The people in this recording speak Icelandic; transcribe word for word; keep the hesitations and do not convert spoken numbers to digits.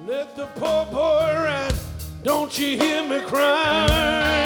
Let the poor boy ride. Don't you hear me cry?